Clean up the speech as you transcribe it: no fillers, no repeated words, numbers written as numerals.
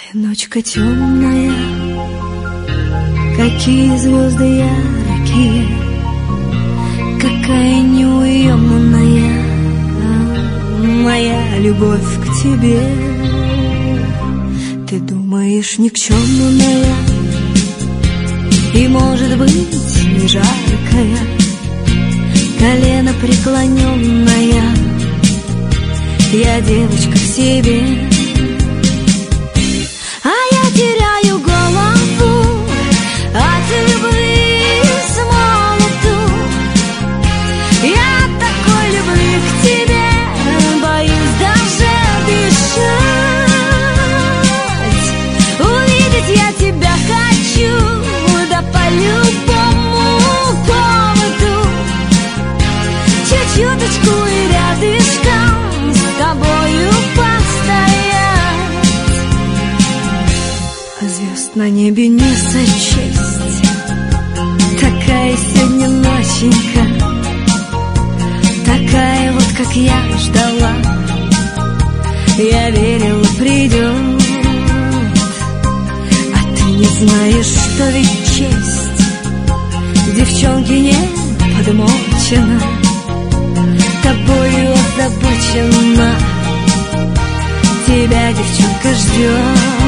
Ночка темная, какие звезды яркие, какая неуемная моя любовь к тебе. Ты думаешь, никчемная и, может быть, не жаркая, колено преклоненная, я девочка к себе. Теряю голову от любви с молоду. Я такой любви к тебе, боюсь даже дышать. Увидеть я тебя хочу, да по любому поводу. Чуть-чуточку и рядышком с тобою постоять. Звезд на небе не сочесть, такая сегодня ноченька, такая вот, как я ждала. Я верила, придет, а ты не знаешь, что ведь честь девчонки не подмочена, тобою озабочена. Тебя девчонка ждет.